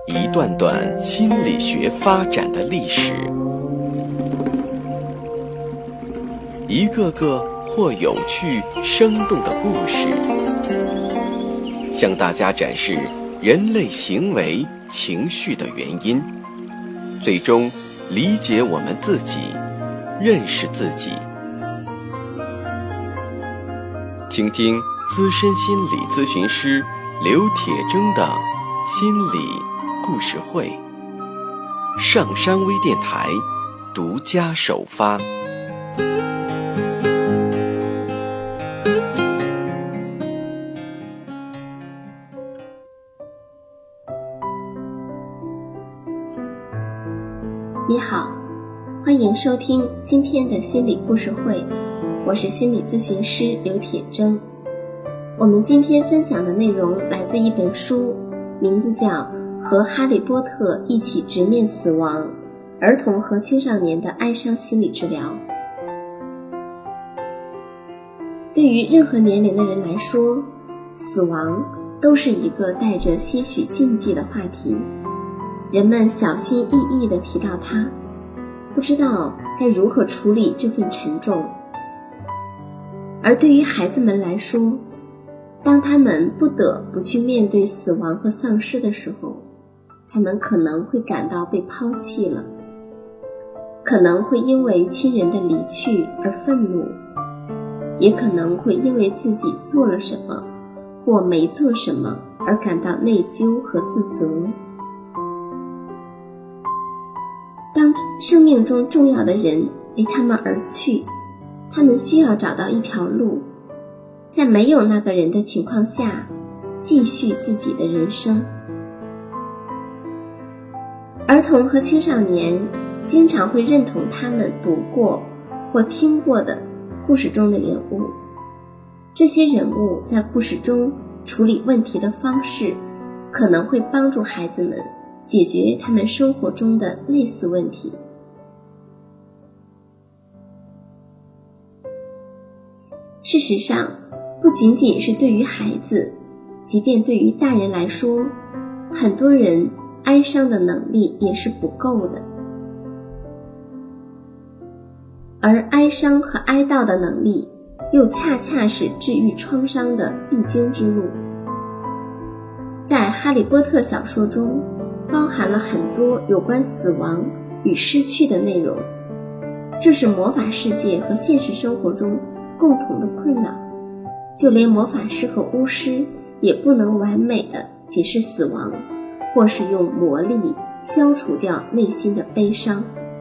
一段段心理学发展的历史，一个个或有趣生动的故事，向大家展示人类行为情绪的原因，最终理解我们自己，认识自己。倾听资深心理咨询师刘铁铮的心理故事会，上山微电台独家首发。 你好，欢迎收听今天的心理故事会，我是心理咨询师刘铁铮。我们今天分享的内容来自一本书，名字叫《和哈利波特一起直面死亡：儿童和青少年的哀伤心理治疗》。对于任何年龄的人来说，死亡都是一个带着些许禁忌的话题，人们小心翼翼地提到它，不知道该如何处理这份沉重。而对于孩子们来说，当他们不得不去面对死亡和丧失的时候，他们可能会感到被抛弃了，可能会因为亲人的离去而愤怒，也可能会因为自己做了什么或没做什么而感到内疚和自责。当生命中重要的人离他们而去，他们需要找到一条路，在没有那个人的情况下继续自己的人生。儿童和青少年经常会认同他们读过或听过的故事中的人物，这些人物在故事中处理问题的方式可能会帮助孩子们解决他们生活中的类似问题。事实上，不仅仅是对于孩子，即便对于大人来说，很多人哀伤的能力也是不够的。而哀伤和哀悼的能力，又恰恰是治愈创伤的必经之路。在哈利波特小说中，包含了很多有关死亡与失去的内容，这是魔法世界和现实生活中共同的困扰，就连魔法师和巫师也不能完美地解释死亡，或是用魔力消除掉内心的悲伤。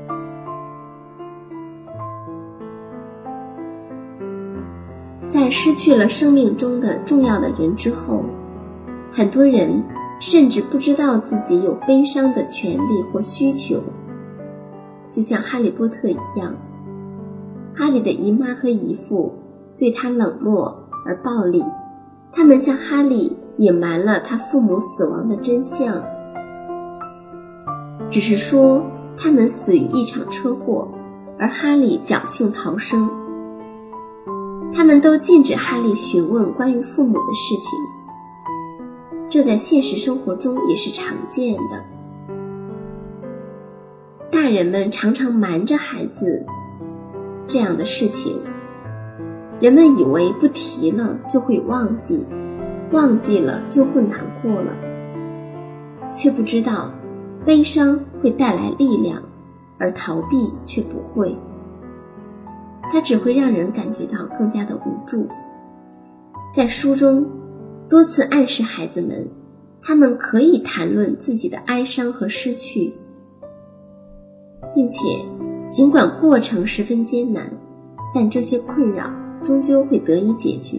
在失去了生命中的重要的人之后，很多人甚至不知道自己有悲伤的权利或需求。就像哈利波特一样，哈利的姨妈和姨父对他冷漠而暴力，他们向哈利隐瞒了他父母死亡的真相，只是说他们死于一场车祸，而哈利侥幸逃生。他们都禁止哈利询问关于父母的事情，这在现实生活中也是常见的。大人们常常瞒着孩子这样的事情，人们以为不提了就会忘记，忘记了就会难过了，却不知道悲伤会带来力量，而逃避却不会，它只会让人感觉到更加的无助。在书中多次暗示孩子们，他们可以谈论自己的哀伤和失去，并且尽管过程十分艰难，但这些困扰终究会得以解决。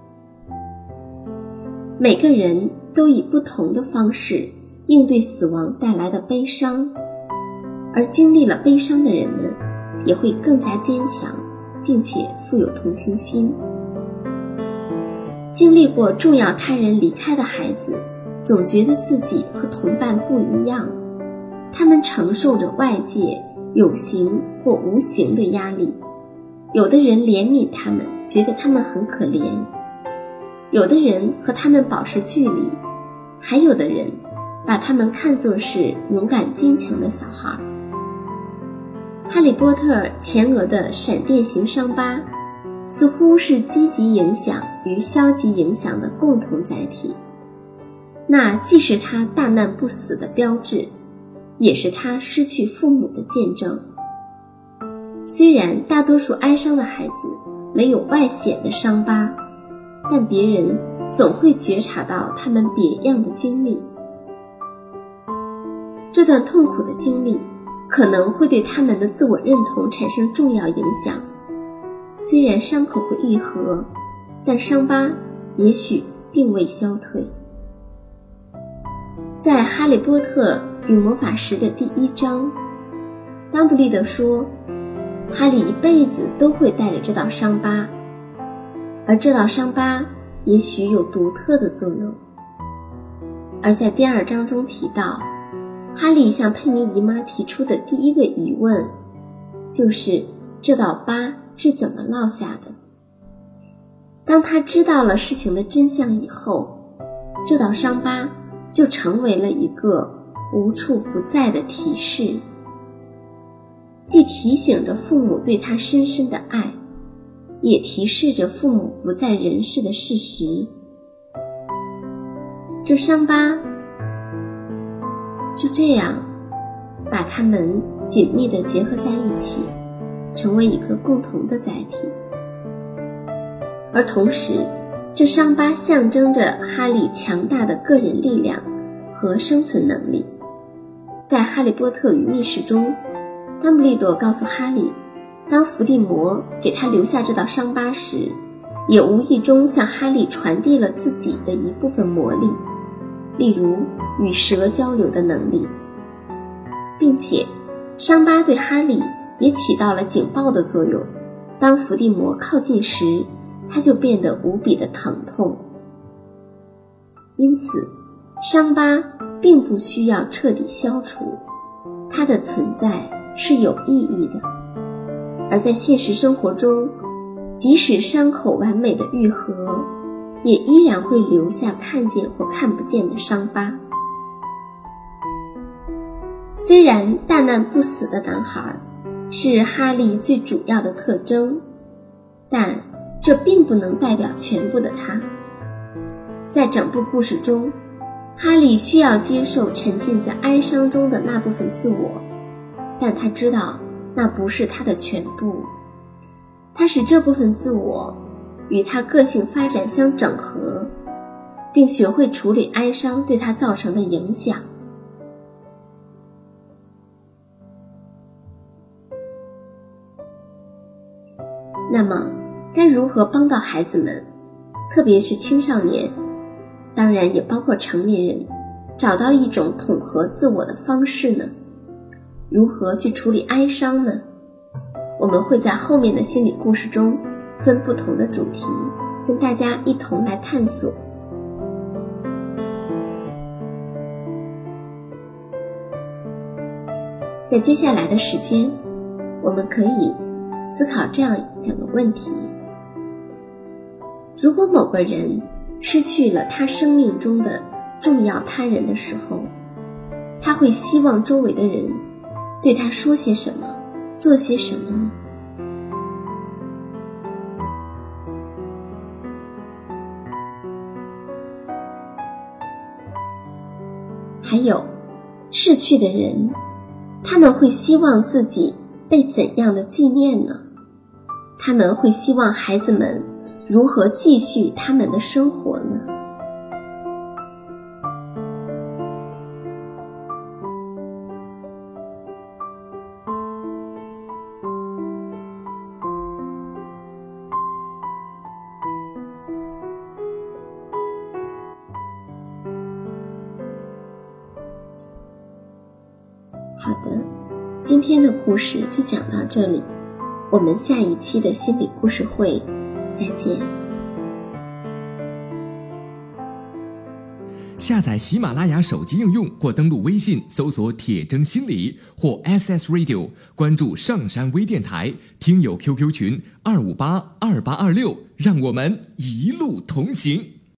每个人都以不同的方式应对死亡带来的悲伤，而经历了悲伤的人们也会更加坚强，并且富有同情心。经历过重要他人离开的孩子总觉得自己和同伴不一样，他们承受着外界有形或无形的压力，有的人怜悯他们，觉得他们很可怜，有的人和他们保持距离，还有的人把他们看作是勇敢坚强的小孩。哈利波特前额的闪电形伤疤似乎是积极影响与消极影响的共同载体，那既是他大难不死的标志，也是他失去父母的见证。虽然大多数哀伤的孩子没有外显的伤疤，但别人总会觉察到他们别样的经历。这段痛苦的经历可能会对他们的自我认同产生重要影响。虽然伤口会愈合，但伤疤也许并未消退。在《哈利波特与魔法石》的第1章，邓布利多说，哈利一辈子都会带着这道伤疤，而这道伤疤也许有独特的作用。而在第2章中提到，哈利向佩妮姨妈提出的第一个疑问，就是这道疤是怎么落下的。当他知道了事情的真相以后，这道伤疤就成为了一个无处不在的提示，既提醒着父母对他深深的爱，也提示着父母不在人世的事实。这伤疤就这样把它们紧密地结合在一起，成为一个共同的载体。而同时，这伤疤象征着哈利强大的个人力量和生存能力。在《哈利波特与密室》中，邓布利多告诉哈利，当伏地魔给他留下这道伤疤时，也无意中向哈利传递了自己的一部分魔力，例如与蛇交流的能力，并且伤疤对哈利也起到了警报的作用。当伏地魔靠近时，他就变得无比的疼痛。因此，伤疤并不需要彻底消除，它的存在是有意义的。而在现实生活中，即使伤口完美的愈合，也依然会留下看见或看不见的伤疤。虽然大难不死的男孩是哈利最主要的特征，但这并不能代表全部的他。在整部故事中，哈利需要接受沉浸在哀伤中的那部分自我，但他知道那不是他的全部。他使这部分自我与他个性发展相整合，并学会处理哀伤对他造成的影响。那么该如何帮到孩子们，特别是青少年，当然也包括成年人，找到一种统合自我的方式呢？如何去处理哀伤呢？我们会在后面的心理故事中分不同的主题跟大家一同来探索。在接下来的时间，我们可以思考这样2个问题。如果某个人失去了他生命中的重要他人的时候，他会希望周围的人对他说些什么，做些什么呢？还有，逝去的人，他们会希望自己被怎样的纪念呢？他们会希望孩子们如何继续他们的生活呢？好的，今天的故事就讲到这里，我们下一期的心理故事会再见。 下载喜马拉雅手机应用或登录微信搜索铁铮心理或 SS Radio， 关注上山微电台，听友 QQ 群2582826，让我们一路同行。